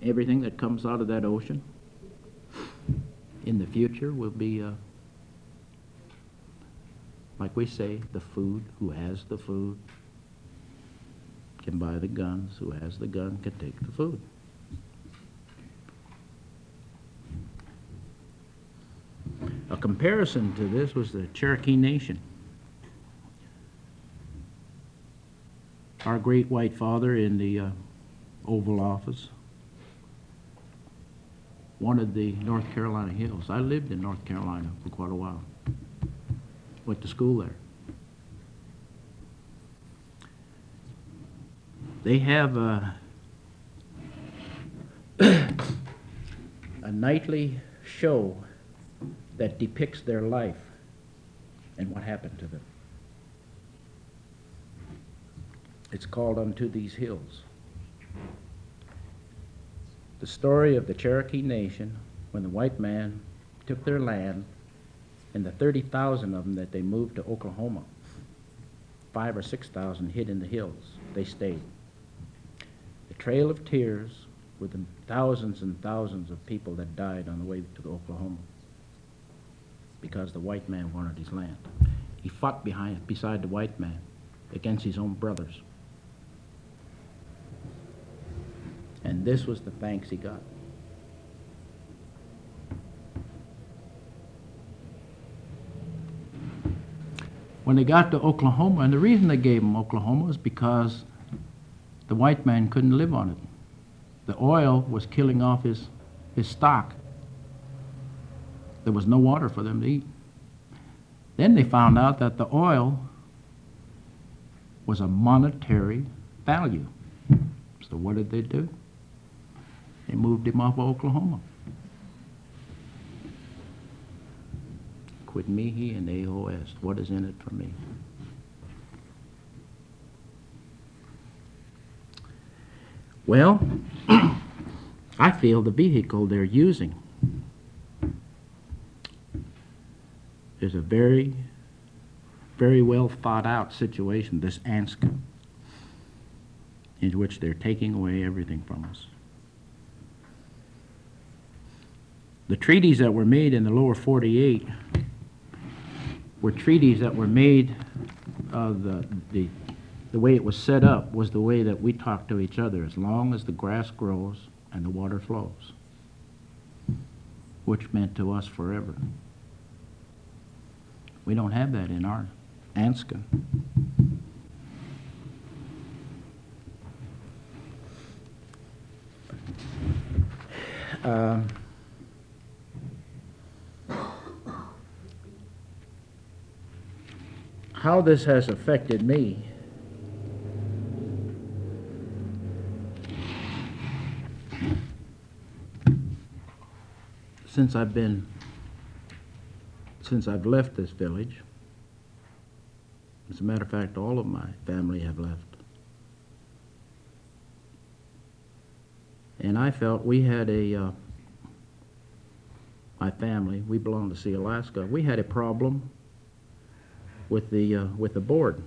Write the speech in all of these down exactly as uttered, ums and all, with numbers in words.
everything that comes out of that ocean in the future will be, uh, like we say, the food. Who has the food can buy the guns. Who has the gun can take the food. A comparison to this was the Cherokee Nation. Our great white father in the uh, Oval Office wanted the North Carolina Hills. I lived in North Carolina for quite a while. Went to school there. They have a, a nightly show that depicts their life and what happened to them. It's called Unto These Hills. The story of the Cherokee Nation when the white man took their land and the thirty thousand of them that they moved to Oklahoma. Five or six thousand hid in the hills. They stayed. The Trail of Tears with the thousands and thousands of people that died on the way to Oklahoma because the white man wanted his land. He fought behind, beside the white man against his own brothers. And this was the thanks he got. When they got to Oklahoma, and the reason they gave them Oklahoma is because the white man couldn't live on it. The oil was killing off his, his stock. There was no water for them to eat. Then they found out that the oil was a monetary value. So what did they do? They moved him off of Oklahoma. Quit mihi and A O S. What is in it for me? Well, I feel the vehicle they're using is a very, very well thought out situation, this ANSCA, in which they're taking away everything from us. The treaties that were made in the lower forty-eight were treaties that were made, uh, the, the, the way it was set up was the way that we talk to each other, as long as the grass grows and the water flows, which meant to us forever. We don't have that in our ANSCA. Uh, how this has affected me since I've been since I've left this village. As a matter of fact, all of my family have left. And I felt we had a, uh, my family, we belong to Sealaska, we had a problem with the, uh, with the board,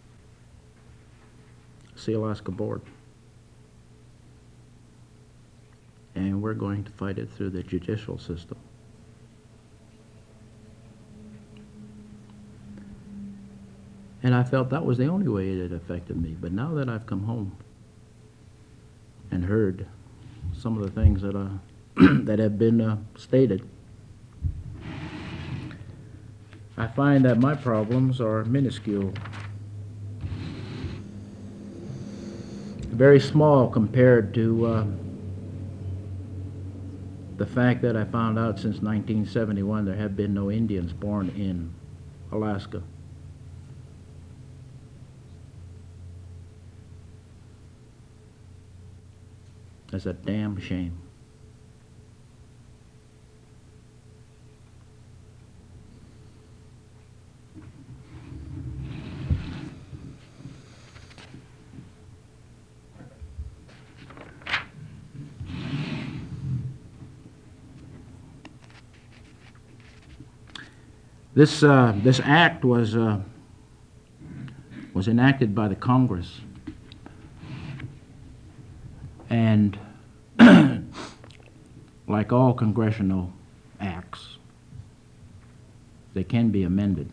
Sealaska board. And we're going to fight it through the judicial system. And I felt that was the only way it had affected me. But now that I've come home and heard some of the things that, uh, that have been uh, stated, I find that my problems are minuscule. Very small compared to uh, the fact that I found out since nineteen seventy-one there have been no Indians born in Alaska. That's a damn shame. This uh, this act was uh, was enacted by the Congress, and like all congressional acts, they can be amended.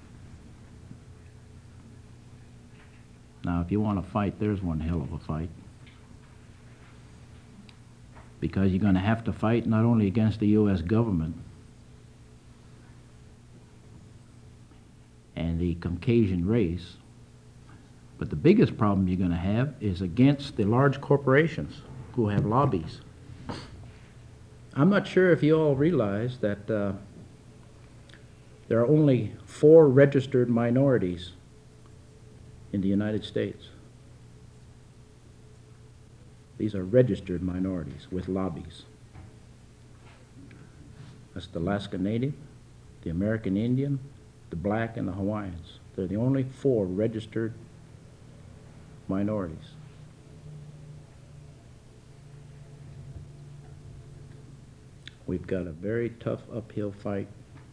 Now, if you want to fight, there's one hell of a fight. Because you're going to have to fight not only against the U S government and the Caucasian race, but the biggest problem you're going to have is against the large corporations who have lobbies. I'm not sure if you all realize that uh, there are only four registered minorities in the United States. These are registered minorities with lobbies. That's the Alaska Native, the American Indian, the Black, and the Hawaiians. They're the only four registered minorities. We've got a very tough uphill fight,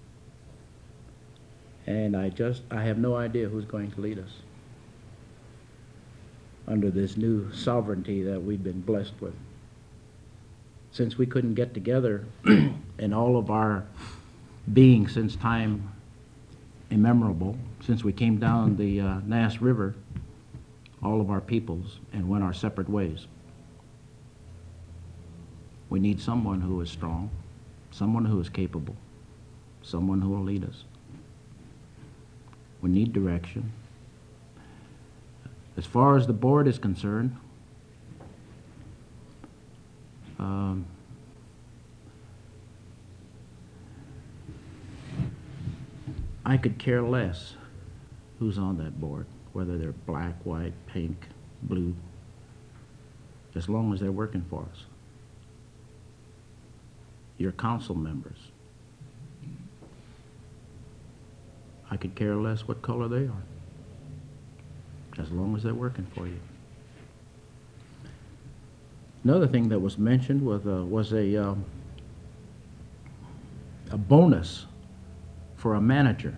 and I just, I have no idea who's going to lead us under this new sovereignty that we've been blessed with. Since we couldn't get together in all of our being since time immemorable, since we came down the uh, Nass River, all of our peoples, and went our separate ways. We need someone who is strong, someone who is capable, someone who will lead us. We need direction. As far as the board is concerned, um, I could care less who's on that board, whether they're black, white, pink, blue, as long as they're working for us. Your council members, I could care less what color they are, as long as they're working for you. Another thing that was mentioned was, uh, was a, um, a bonus for a manager.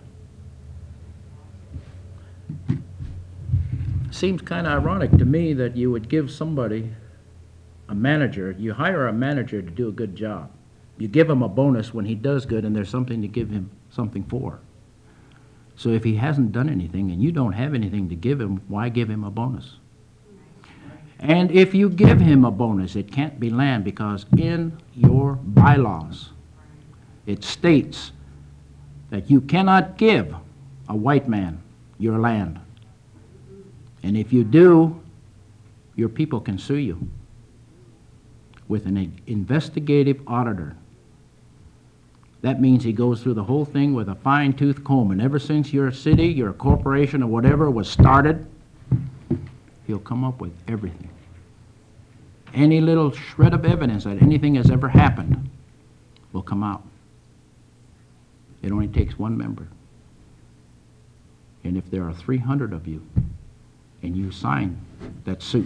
Seems kind of ironic to me that you would give somebody, a manager, you hire a manager to do a good job. You give him a bonus when he does good and there's something to give him something for. So if he hasn't done anything and you don't have anything to give him, why give him a bonus? And if you give him a bonus, it can't be land, because in your bylaws, it states that you cannot give a white man your land. And if you do, your people can sue you with an investigative auditor. That means he goes through the whole thing with a fine-tooth comb, and ever since your city, your corporation, or whatever was started, he'll come up with everything. Any little shred of evidence that anything has ever happened will come out. It only takes one member. And if there are three hundred of you, and you sign that suit,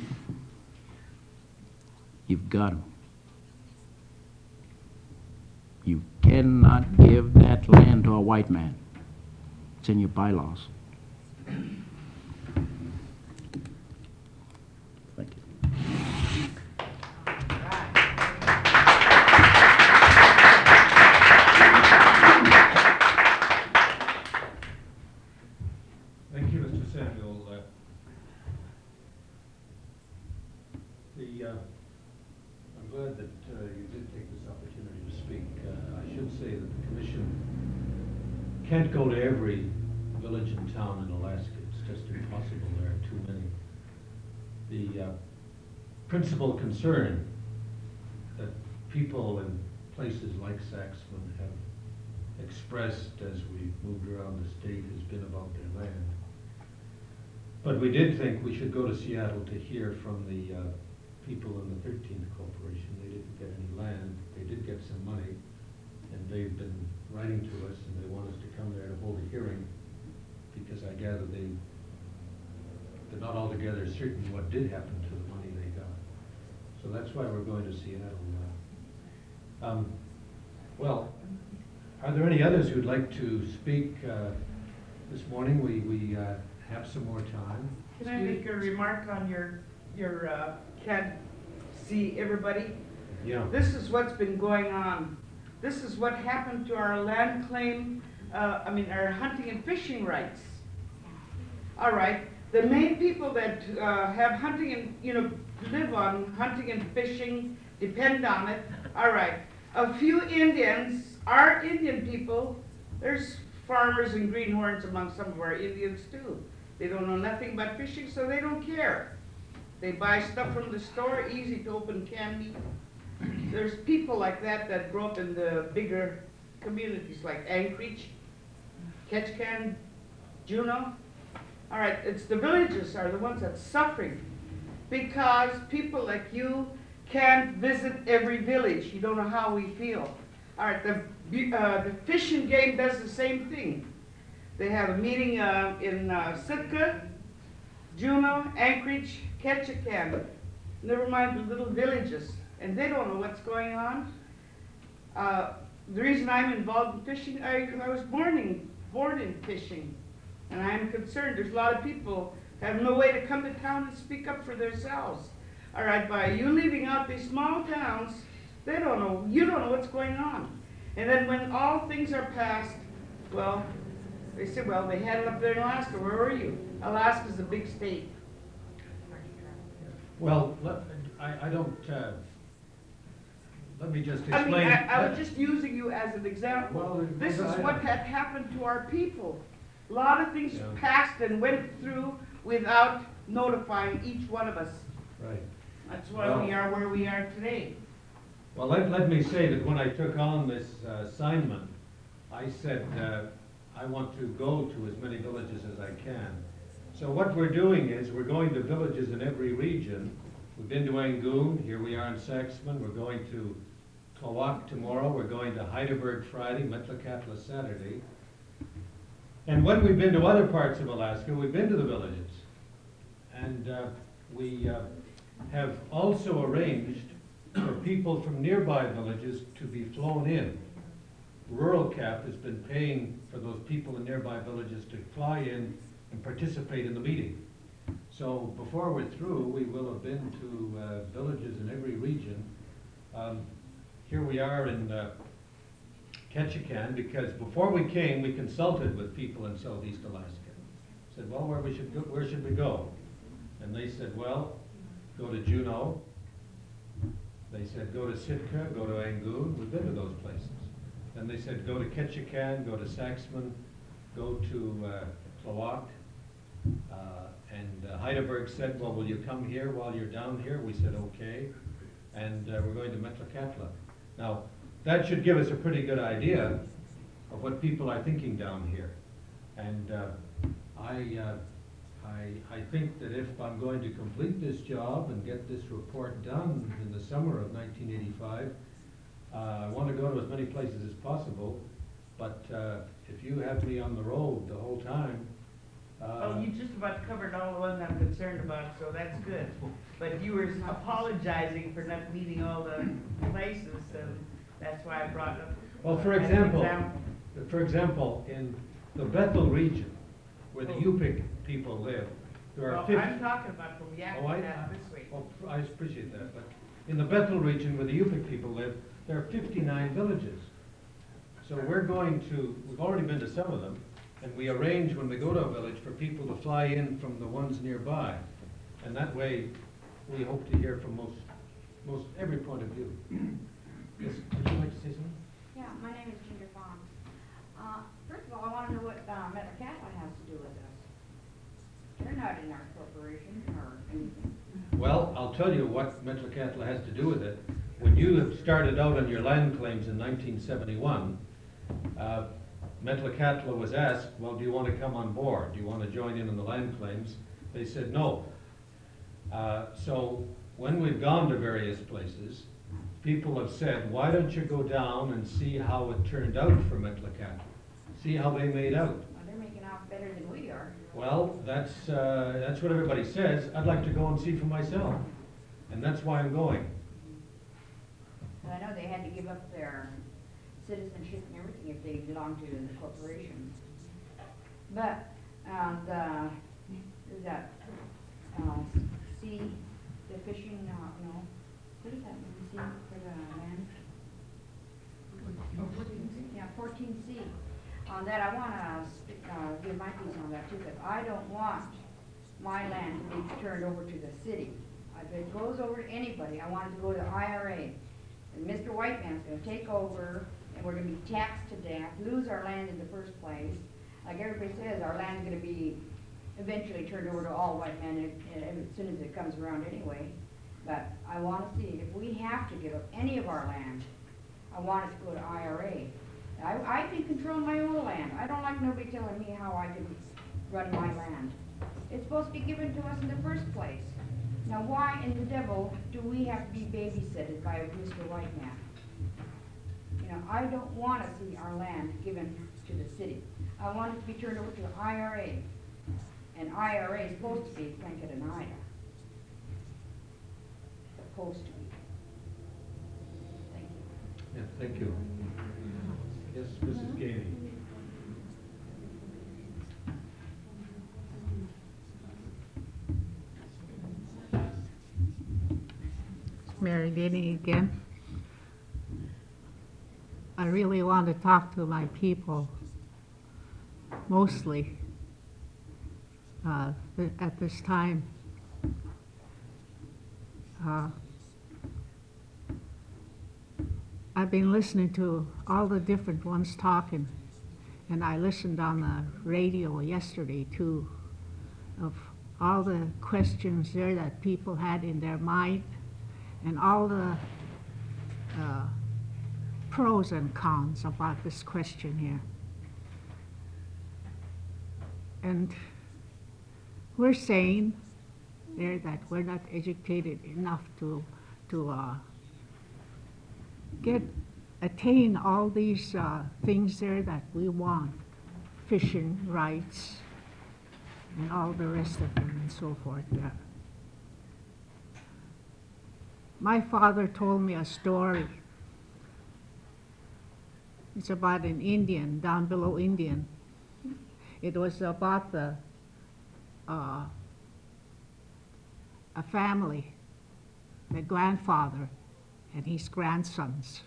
you've got him. You cannot give that land to a white man. It's in your bylaws. Thank you. Thank you, Mister Samuel. Uh, the, uh, I'm glad that uh, you did take this opportunity to speak. Uh, I should say that the Commission can't go to every village and town in Alaska. It's just impossible. There are too many. The uh, principal concern that people in places like Saxman have expressed as we've moved around the state has been about their land. But we did think we should go to Seattle to hear from the uh, people in the thirteenth Corporation. They didn't get any land. They did get some money, and they've been writing to us, and they want us to come there to hold a hearing, because I gather they, they're not altogether certain what did happen to the money they got. So that's why we're going to Seattle now. Um, well, are there any others who'd like to speak uh, this morning? We, we uh, have some more time. Can I make a remark on your, your, uh, can't see everybody? Yeah. This is what's been going on. This is what happened to our land claim, uh, I mean, our hunting and fishing rights. All right, the main people that uh, have hunting and, you know, live on hunting and fishing, depend on it. All right, a few Indians, our Indian people, there's farmers and greenhorns among some of our Indians too. They don't know nothing about fishing, so they don't care. They buy stuff from the store, easy to open canned meat. There's people like that that grow up in the bigger communities like Anchorage, Ketchikan, Juneau. All right, it's the villages are the ones that's suffering because people like you can't visit every village. You don't know how we feel. All right, the, uh, the Fish and Game does the same thing. They have a meeting uh, in uh, Sitka, Juneau, Anchorage, Ketchikan, never mind the little villages, and they don't know what's going on. Uh, the reason I'm involved in fishing, I, I was born in, born in fishing, and I'm concerned. There's a lot of people have no way to come to town and speak up for themselves. All right, by you leaving out these small towns, they don't know, you don't know what's going on. And then when all things are passed, well, they said, well, they had it up there in Alaska. Where were you? Alaska's a big state. Well, let, I, I don't, uh, let me just I mean, explain. I, I was just using you as an example. Well, This is I- what had happened to our people. A lot of things Yeah. passed and went through without notifying each one of us. Right. That's why Well- we are where we are today. Well, let, let me say that when I took on this uh, assignment, I said, uh, I want to go to as many villages as I can. So what we're doing is, we're going to villages in every region. We've been to Angoon, here we are in Saxman, we're going to Tlawac tomorrow, we're going to Heidelberg Friday, Metlakatla Saturday. And when we've been to other parts of Alaska, we've been to the villages. And uh, we uh, have also arranged for people from nearby villages to be flown in. Rural Cap has been paying for those people in nearby villages to fly in and participate in the meeting. So before we're through, we will have been to uh, villages in every region. Um, here we are in uh, Ketchikan, because before we came, we consulted with people in Southeast Alaska. Said, well, where we should go, where should we go? And they said, well, go to Juneau. They said, go to Sitka, go to Angoon. We've been to those places. Then they said, go to Ketchikan, go to Saxman, go to uh, Tlawac. Uh, and uh, Heidelberg said, well, will you come here while you're down here? We said, okay. And uh, we're going to Metlakatla. Now, that should give us a pretty good idea of what people are thinking down here. And uh, I, uh, I, I think that if I'm going to complete this job and get this report done in the summer of nineteen eighty-five, uh, I want to go to as many places as possible. But uh, if you have me on the road the whole time, uh, Oh, you just about covered all the ones I'm concerned about, so that's good. But you were apologizing for not meeting all the places, and that's why I brought it up. well, for as an example, example. for example, in the Bethel region, where the Oh. Yupik people live, there are Well, fifty. I'm talking about from Oh, I, Yakutat this way. oh, I appreciate that, but in the Bethel region where the Yupik people live, there are fifty-nine villages. So we're going to, we've already been to some of them, and we arrange when we go to a village for people to fly in from the ones nearby. And that way, we hope to hear from most, most, every point of view. Yes, would you like to say something? Yeah, my name is Ginger Fawn. Uh, first of all, I want to know what uh, Metlakatla has to do with us. They're not in our corporation or anything. Well, I'll tell you what Metlakatla has to do with it. When you have started out on your land claims in nineteen seventy-one, uh, Metlakatla was asked, well, do you want to come on board? Do you want to join in on the land claims? They said no. Uh, so when we've gone to various places, people have said, why don't you go down and see how it turned out for Metlakatla? See how they made out. Well, they're making out better than we are. Well, that's, uh, that's what everybody says. I'd like to go and see for myself. And that's why I'm going. And I know they had to give up their citizenship and everything if they belonged to the corporation. But, uh, the, is that, uh, sea, the fishing, uh, no, what is that, the sea for the C. On that, I wanna, uh, give my piece on that too, because I don't want my land to be turned over to the city. If it goes over to anybody, I want it to go to the I R A. And Mister White Man's gonna take over, and we're gonna be taxed to death, lose our land in the first place. Like everybody says, our land's gonna be eventually turned over to all white men as, as soon as it comes around anyway. But I wanna see, if we have to give up any of our land, I want it to go to I R A. I, I can control my own land. I don't like nobody telling me how I can run my land. It's supposed to be given to us in the first place. Now why in the devil do we have to be babysitted by Mister White Man? You know, I don't want to see our land given to the city. I want it to be turned over to the I R A. And I R A is supposed to be Tlingit and Ida. Supposed to be. Thank you. Yeah, thank you. Yes, Missus Gainey. Mary Denny again. I really want to talk to my people, mostly uh, th- at this time. Uh, I've been listening to all the different ones talking, and I listened on the radio yesterday too, of all the questions there that people had in their mind, and all the uh, pros and cons about this question here. And we're saying there that we're not educated enough to to uh, get attain all these uh, things there that we want, fishing rights and all the rest of them and so forth there. My father told me a story. It's about an Indian, down below Indian. It was about the uh, a family, the grandfather and his grandsons.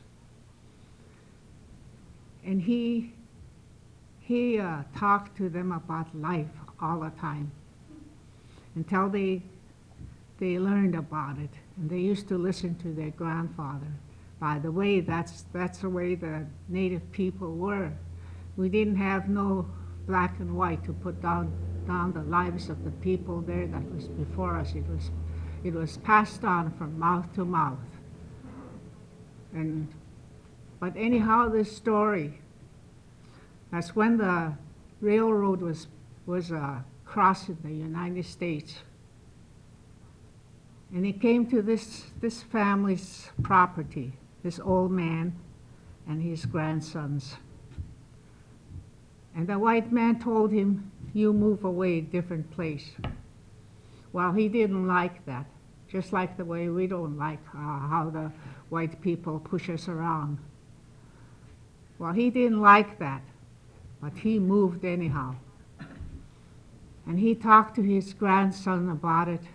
And he he uh, talked to them about life all the time until they they learned about it, and they used to listen to their grandfather. By the way, that's that's the way the native people were. We didn't have no black and white to put down down the lives of the people there that was before us. It was it was passed on from mouth to mouth. And but anyhow, this story, that's when the railroad was was uh, crossing the United States. And he came to this, this family's property, this old man and his grandsons. And the white man told him, you move away a different place. Well, he didn't like that, just like the way we don't like uh, how the white people push us around. Well, he didn't like that, but he moved anyhow. And he talked to his grandson about it.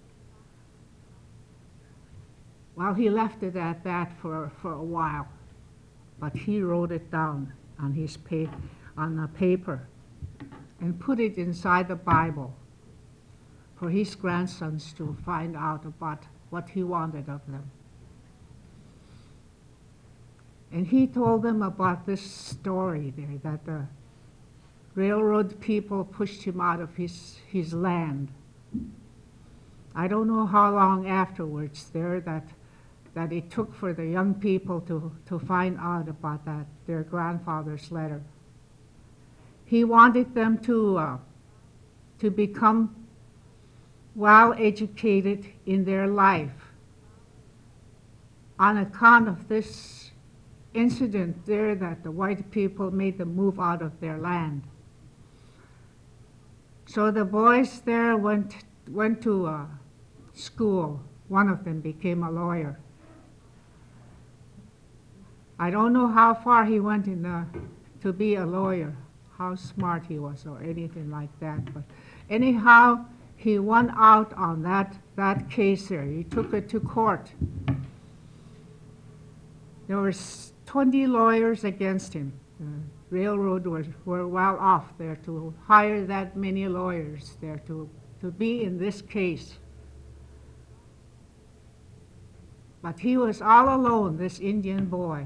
Well, he left it at that for, for a while, but he wrote it down on his pa- on a paper and put it inside the Bible for his grandsons to find out about what he wanted of them. And he told them about this story there, that the railroad people pushed him out of his, his land. I don't know how long afterwards there that that it took for the young people to, to find out about that, their grandfather's letter. He wanted them to, uh, to become well educated in their life on account of this incident there that the white people made them move out of their land. So the boys there went, went to uh, school. One of them became a lawyer. I don't know how far he went in the, to be a lawyer, how smart he was or anything like that. But anyhow, he won out on that, that case there. He took it to court. There were twenty lawyers against him. the railroad were, were well off there to hire that many lawyers there to, to be in this case. But he was all alone, this Indian boy.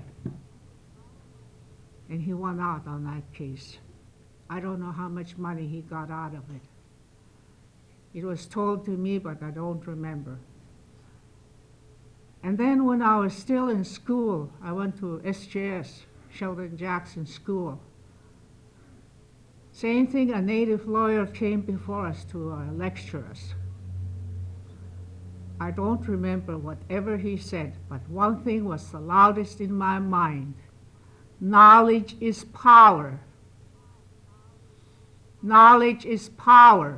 And he won out on that case. I don't know how much money he got out of it. It was told to me, but I don't remember. And then when I was still in school, I went to S J S, Sheldon Jackson School. Same thing, a native lawyer came before us to uh, lecture us. I don't remember whatever he said, but one thing was the loudest in my mind. Knowledge is power. Knowledge is power.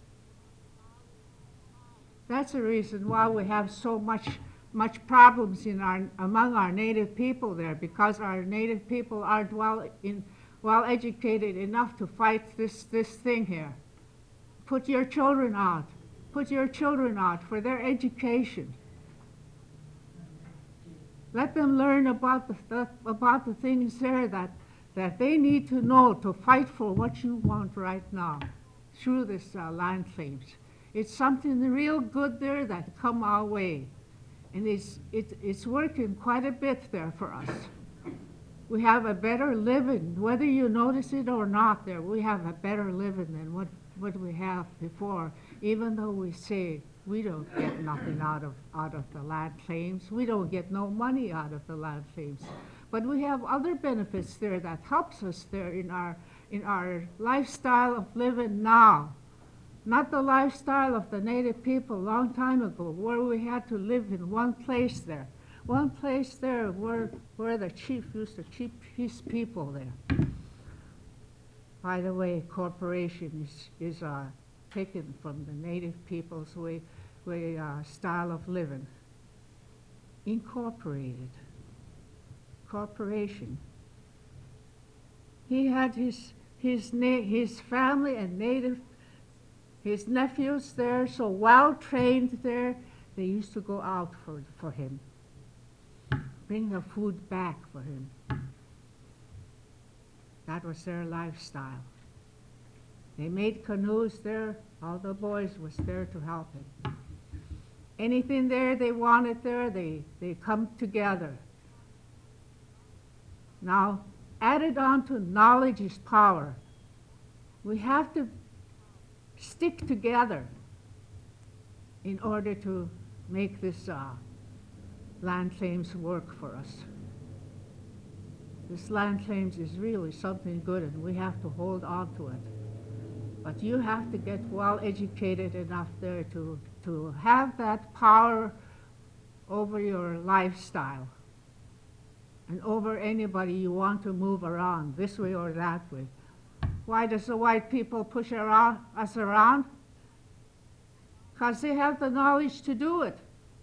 That's the reason why we have so much, much problems in our, among our native people there, because our native people aren't well, in, well educated enough to fight this, this thing here. Put your children out. Put your children out for their education. Let them learn about the, the, about the things there that, that they need to know to fight for what you want right now through this uh, land claims. It's something real good there that come our way. And it's, it, it's working quite a bit there for us. We have a better living, whether you notice it or not there, we have a better living than what, what we have before, even though we say we don't get nothing out of, out of the land claims. We don't get no money out of the land claims. But we have other benefits there that helps us there in our, in our lifestyle of living now. Not the lifestyle of the native people a long time ago, where we had to live in one place there. One place there where, where the chief used to keep his people there. By the way, corporation is, is uh, taken from the native people's way, way uh, style of living. Incorporated. Corporation. He had his, his, na his family and native, his nephews there, so well trained there, they used to go out for, for him. Bring the food back for him. That was their lifestyle. They made canoes there. All the boys was there to help him. Anything there they wanted there, they, they come together. Now, added on to knowledge is power. We have to stick together in order to make this uh, land claims work for us. This land claims is really something good, and we have to hold on to it. But you have to get well educated enough there to, to have that power over your lifestyle and over anybody you want to move around this way or that way. Why does the white people push around, us around? Because they have the knowledge to do it.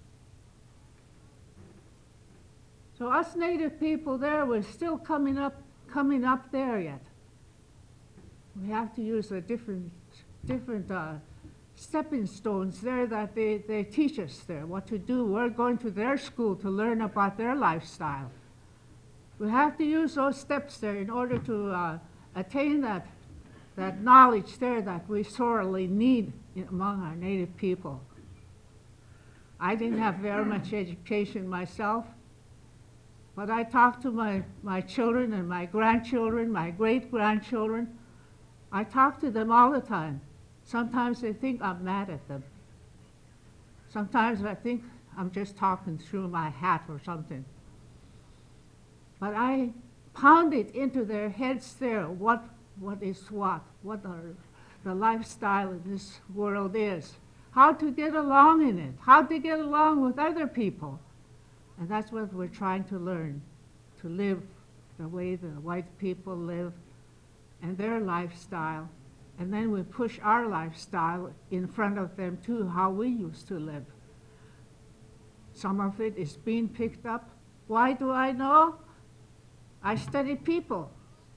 So us native people there, we're still coming up, coming up there yet. We have to use the different, different uh, stepping stones there that they, they teach us there, what to do. We're going to their school to learn about their lifestyle. We have to use those steps there in order to uh, attain that, that knowledge there that we sorely need in, among our native people. I didn't have very much education myself, but I talk to my, my children and my grandchildren, my great-grandchildren. I talk to them all the time. Sometimes they think I'm mad at them. Sometimes I think I'm just talking through my hat or something. But I pound it into their heads there, what, what is what, what our, the lifestyle in this world is, how to get along in it, how to get along with other people. And that's what we're trying to learn, to live the way the white people live and their lifestyle. And then we push our lifestyle in front of them too, how we used to live. Some of it is being picked up. Why do I know? I study people.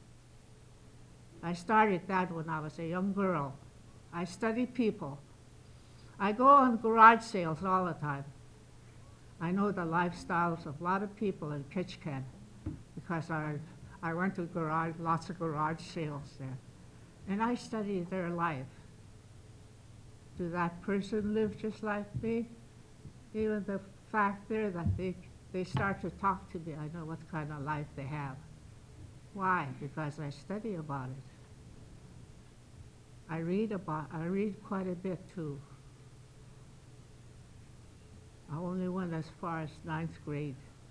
I started that when I was a young girl. I study people. I go on garage sales all the time. I know the lifestyles of a lot of people in Ketchikan because I've, I went to garage, lots of garage sales there. And I studied their life. Do that person live just like me? Even the fact there that they, they start to talk to me, I know what kind of life they have. Why? Because I study about it. I read about, I read quite a bit too. I only went as far as ninth grade.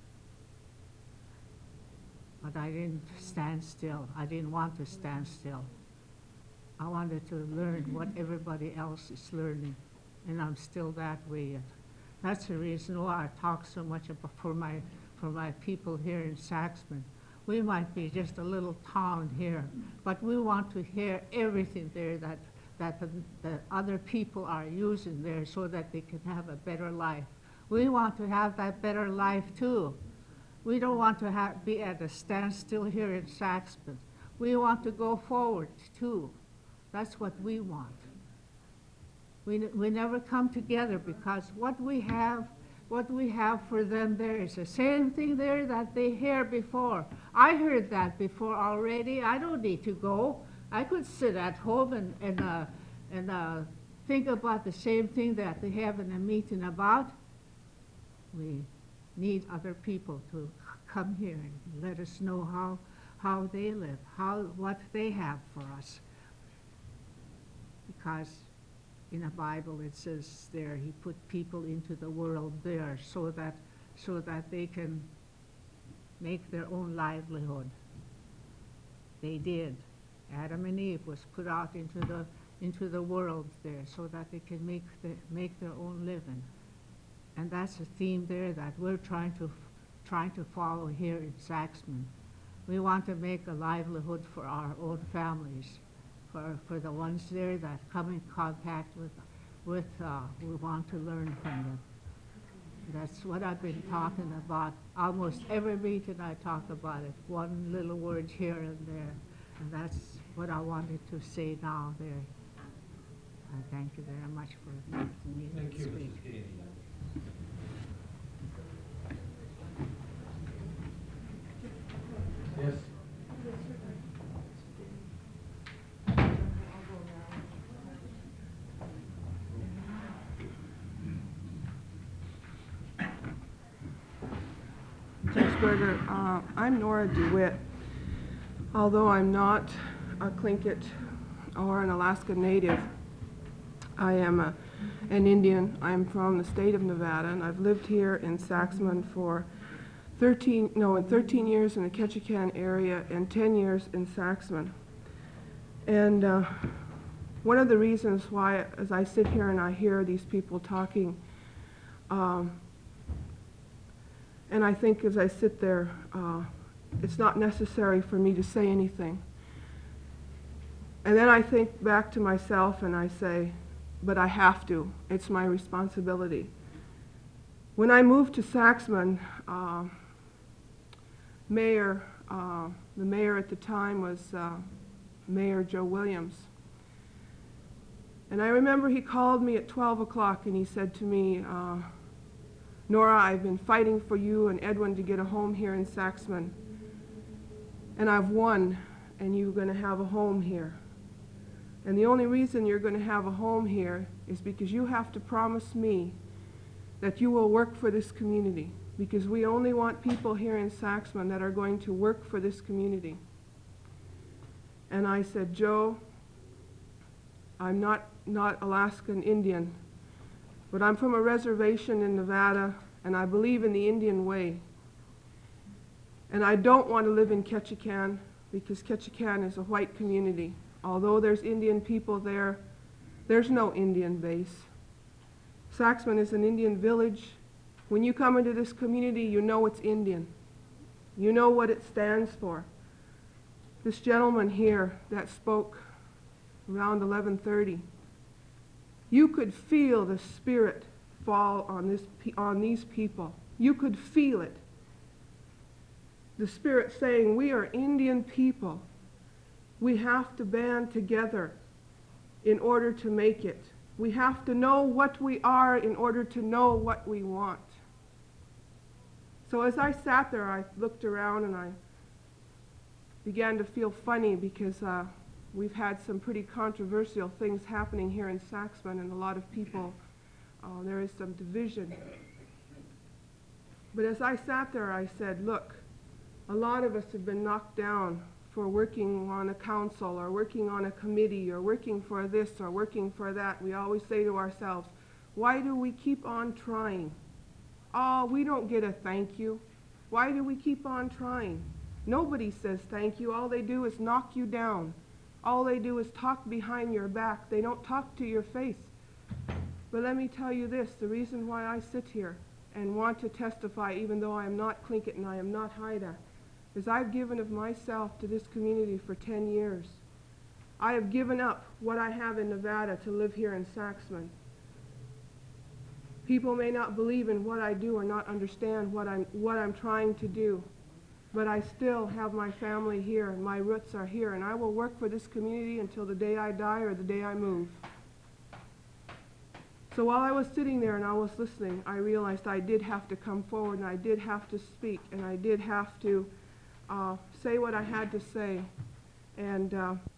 But I didn't stand still. I didn't want to stand still. I wanted to learn what everybody else is learning, and I'm still that way yet. That's the reason why I talk so much about for my for my people here in Saxman. We might be just a little town here, but we want to hear everything there that that the, the other people are using there so that they can have a better life. We want to have that better life too. We don't want to have, be at a standstill here in Saxman. We want to go forward too. That's what we want. We, we never come together because what we have, what we have for them there is the same thing there that they hear before. I heard that before already. I don't need to go. I could sit at home and, and, uh, and uh, think about the same thing that they have in a meeting about. We need other people to come here and let us know how, how they live, how, what they have for us. Because in the Bible it says there, he put people into the world there so that, so that they can make their own livelihood. They did. Adam and Eve was put out into the, into the world there so that they can make, the, make their own living. And that's a theme there that we're trying to, trying to follow here in Saxman. We want to make a livelihood for our own families. For, for the ones there that come in contact with, with uh, we want to learn from them. That's what I've been talking about. Almost every meeting I talk about it, one little word here and there. And that's what I wanted to say now there. I thank you very much for letting me Thank you, speak. Missus Gainey. Yes? Judge Berger, uh, I'm Nora DeWitt. Although I'm not a Tlingit or an Alaska Native, I am a, an Indian. I'm from the state of Nevada, and I've lived here in Saxman for thirteen, no, in thirteen years in the Ketchikan area and ten years in Saxman. And uh, one of the reasons why, as I sit here and I hear these people talking, um, and I think as I sit there, uh, it's not necessary for me to say anything. And then I think back to myself and I say, but I have to. It's my responsibility. When I moved to Saxman, uh, Mayor, uh, the mayor at the time was uh, Mayor Joe Williams. And I remember he called me at twelve o'clock and he said to me, uh, Nora, I've been fighting for you and Edwin to get a home here in Saxman. And I've won, and you're going to have a home here. And the only reason you're going to have a home here is because you have to promise me that you will work for this community, because we only want people here in Saxman that are going to work for this community. And I said, Joe, I'm not, not Alaskan Indian, but I'm from a reservation in Nevada, and I believe in the Indian way. And I don't want to live in Ketchikan, because Ketchikan is a white community. Although there's Indian people there, there's no Indian base. Saxman is an Indian village. When you come into this community, you know it's Indian. You know what it stands for. This gentleman here that spoke around eleven thirty, you could feel the spirit fall on, this, on these people. You could feel it. The spirit saying, we are Indian people. We have to band together in order to make it. We have to know what we are in order to know what we want. So as I sat there, I looked around and I began to feel funny because uh, we've had some pretty controversial things happening here in Saxman, and a lot of people, uh, there is some division. But as I sat there, I said, look, a lot of us have been knocked down for working on a council or working on a committee or working for this or working for that. We always say to ourselves, why do we keep on trying? Oh, we don't get a thank you. Why do we keep on trying? Nobody says thank you. All they do is knock you down. All they do is talk behind your back. They don't talk to your face. But let me tell you this, the reason why I sit here and want to testify, even though I am not Tlingit and I am not Haida, is I've given of myself to this community for ten years. I have given up what I have in Nevada to live here in Saxman. People may not believe in what I do or not understand what I'm, what I'm trying to do, but I still have my family here and my roots are here, and I will work for this community until the day I die or the day I move. So while I was sitting there and I was listening, I realized I did have to come forward and I did have to speak and I did have to uh, say what I had to say. And uh,